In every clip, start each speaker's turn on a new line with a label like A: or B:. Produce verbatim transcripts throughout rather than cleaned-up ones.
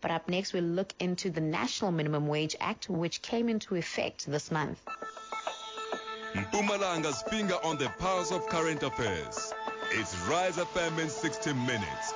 A: But up next, we'll look into the National Minimum Wage Act, which came into effect this month.
B: Mpumalanga's finger on the pulse of current affairs. It's Rise F M in sixty minutes.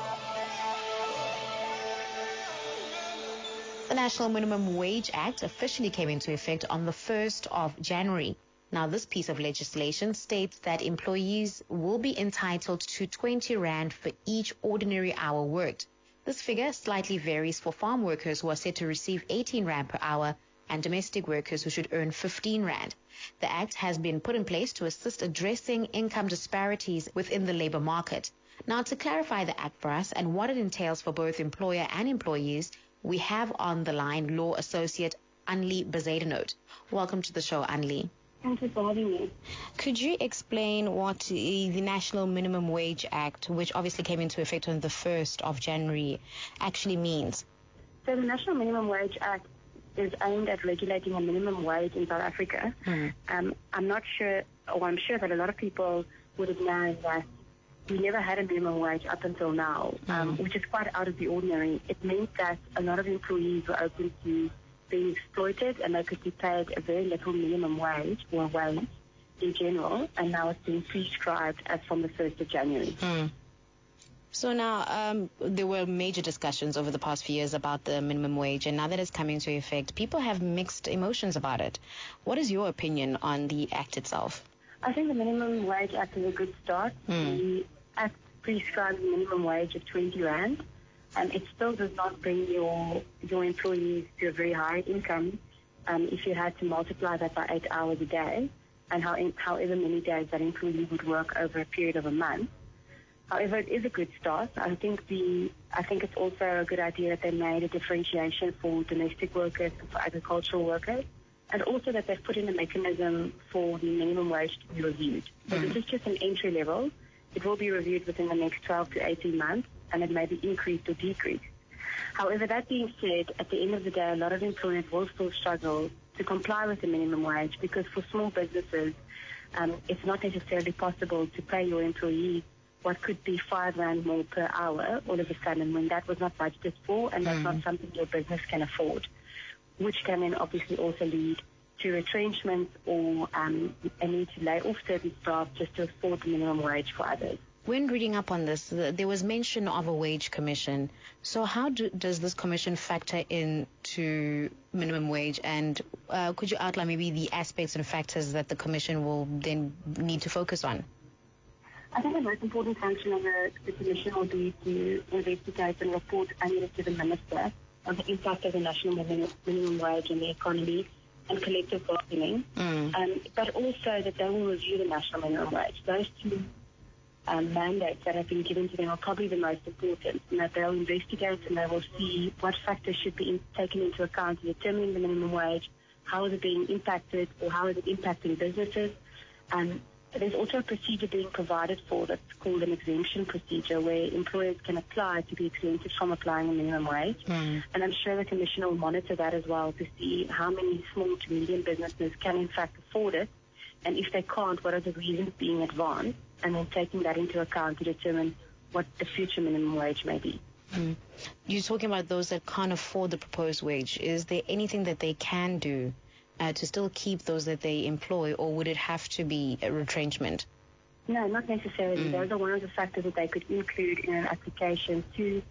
A: The National Minimum Wage Act officially came into effect on the first of January. Now, this piece of legislation states that employees will be entitled to twenty rand for each ordinary hour worked. This figure slightly varies for farm workers who are set to receive eighteen rand per hour and domestic workers who should earn fifteen rand. The act has been put in place to assist addressing income disparities within the labor market. Now, to clarify the act for us and what it entails for both employer and employees, we have on the line law associate Anli Bezuidenhout. Welcome to the show, Anli.
C: Thank you for having me.
A: Could you explain what the National Minimum Wage Act, which obviously came into effect on the first of January, actually means?
C: So the National Minimum Wage Act is aimed at regulating a minimum wage in South Africa.
A: Mm.
C: Um, I'm not sure, or I'm sure that a lot of people would have known that we never had a minimum wage up until now, um,
A: Mm.
C: which is quite out of the ordinary. It meant that a lot of employees were open to being exploited and they could be paid a very little minimum wage or wage in general, and now it's being prescribed as from the first of January.
A: Mm. So now um, there were major discussions over the past few years about the minimum wage, and now that it's coming into effect, people have mixed emotions about it. What is your opinion on the act itself?
C: I think the Minimum Wage Act is a good start.
A: Mm.
C: The Act prescribes a minimum wage of twenty rand, and it still does not bring your your employees to a very high income um, if you had to multiply that by eight hours a day, and how, however many days that employee would work over a period of a month. However, it is a good start. I think the I think it's also a good idea that they made a differentiation for domestic workers and for agricultural workers, and also that they've put in a mechanism for the minimum wage to be reviewed. So
A: Mm.
C: this is just an entry level. It will be reviewed within the next twelve to eighteen months, and it may be increased or decreased. However, that being said, at the end of the day, a lot of employers will still struggle to comply with the minimum wage because for small businesses, um, it's not necessarily possible to pay your employees what could be five rand more per hour all of a sudden when that was not budgeted for and that's
A: Mm.
C: not something your business can afford, which can then obviously also lead to retrenchment or um, a need to lay off certain staff just to afford the minimum wage for others.
A: When reading up on this, there was mention of a wage commission. So how do, does this commission factor into minimum wage? And uh, could you outline maybe the aspects and factors that the commission will then need to focus on?
C: I think the most important function of the, the commission will be to investigate and report annually to the minister on the impact of the national minimum, minimum wage on the economy and collective bargaining,
A: Mm.
C: um, but also that they will review the national minimum wage. Those two um, mandates that have been given to them are probably the most important, and that they'll investigate and they will see what factors should be in, taken into account in determining the minimum wage, how is it being impacted or how is it impacting businesses. Um, There's also a procedure being provided for that's called an exemption procedure where employers can apply to be exempted from applying a minimum wage.
A: Mm.
C: And I'm sure the Commission will monitor that as well to see how many small to medium businesses can in fact afford it. And if they can't, what are the reasons being advanced? And then taking that into account to determine what the future minimum wage may be.
A: Mm. You're talking about those that can't afford the proposed wage. Is there anything that they can do Uh, to still keep those that they employ, or would it have to be a retrenchment?
C: No, not necessarily.
A: Mm.
C: Those are one of the factors that they could include in an application to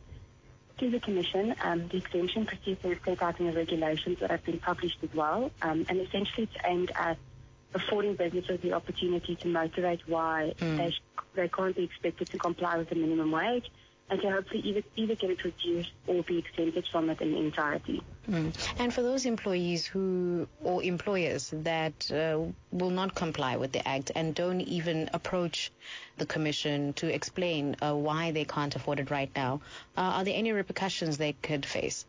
C: to the Commission. Um, the exemption procedure is set out in the regulations that have been published as well, um, and essentially it's aimed at affording businesses the opportunity to motivate why
A: Mm.
C: they, sh- they can't be expected to comply with the minimum wage, and to hopefully either, either get it reduced or be exempted from it in entirety.
A: Mm. And for those employees who, or employers that uh, will not comply with the act and don't even approach the commission to explain uh, why they can't afford it right now, uh, are there any repercussions they could face?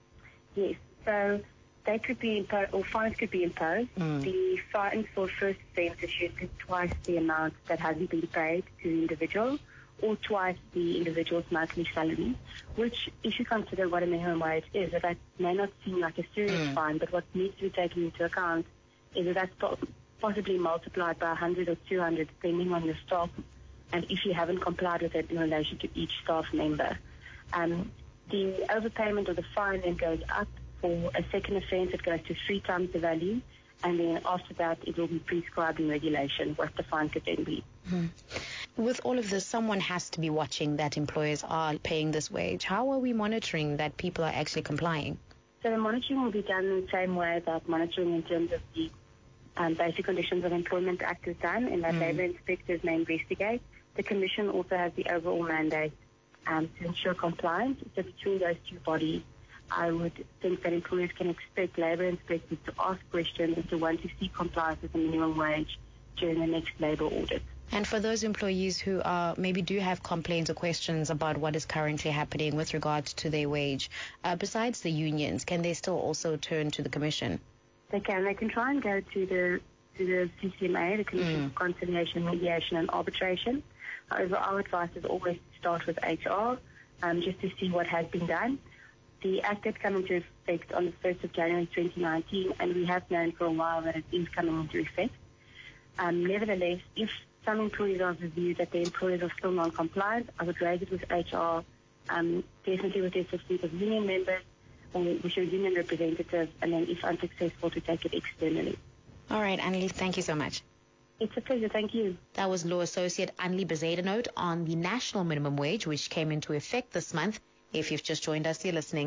C: Yes, so they could be imposed, or fines could be imposed.
A: Mm.
C: The fines for first offence is usually twice the amount that hasn't been paid to the individual, or twice the individual's monthly salary, which, if you consider what a minimum wage is, that may not seem like a serious
A: Mm.
C: fine, but what needs to be taken into account is that that's po- possibly multiplied by one hundred or two hundred, depending on your staff, and if you haven't complied with it in relation to each staff member. Um, The overpayment or the fine then goes up. For a second offence, it goes to three times the value, and then after that, it will be prescribed in regulation what the fine could then be.
A: Hmm. With all of this, someone has to be watching that employers are paying this wage. How are we monitoring that people are actually complying?
C: So the monitoring will be done in the same way that monitoring in terms of the um, Basic Conditions of Employment Act is done, in that mm. labour inspectors may investigate. The Commission also has the overall mandate um, to ensure compliance. So between those two bodies, I would think that employers can expect labour inspectors to ask questions and to want to see compliance with the minimum wage during the next labour audit.
A: And for those employees who are maybe do have complaints or questions about what is currently happening with regards to their wage, uh, besides the unions, can they still also turn to the Commission?
C: They can. They can try and go to the to the C C M A, the Commission mm. for Conciliation, Mediation and Arbitration. However, our advice is always to start with H R, um, just to see what has been done. The Act did come into effect on the first of January twenty nineteen, and we have known for a while that it is coming into effect. Um, nevertheless, if some employees are of the view that the employers are still non-compliant, I would raise it with H R, um, definitely with the assistance of union members or with your union representative, and then if unsuccessful, to take it externally.
A: All right, Annelie, thank you so much.
C: It's a pleasure. Thank you.
A: That was Law Associate Annelie Bezuidenhout on the national minimum wage, which came into effect this month. If you've just joined us, you're listening